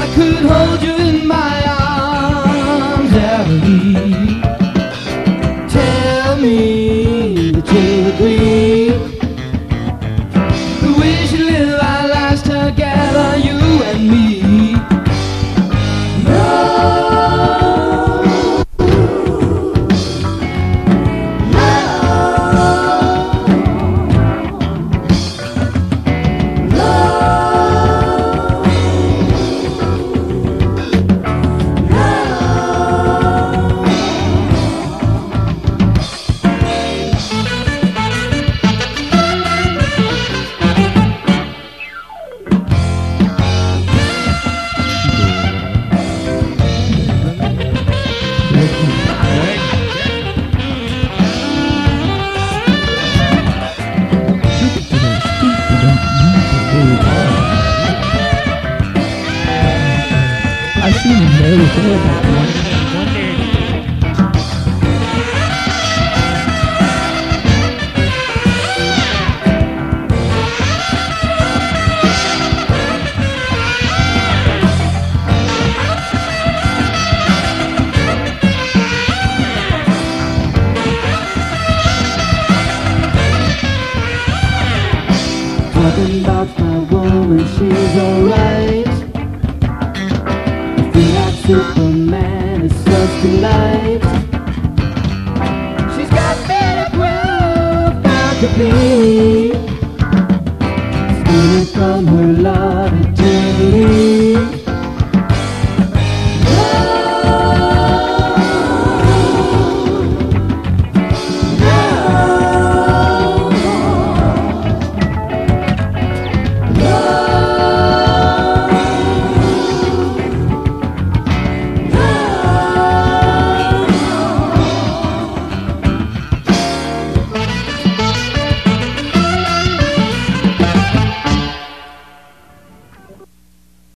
could hold you in my arms, Emily. Tell me that you agree that we should live our lives together, you and me. I've seen him there before, but Talking about my woman, she's alright. I feel like Superman, it's such delight. She's got better growth, bound to be stealing from her love.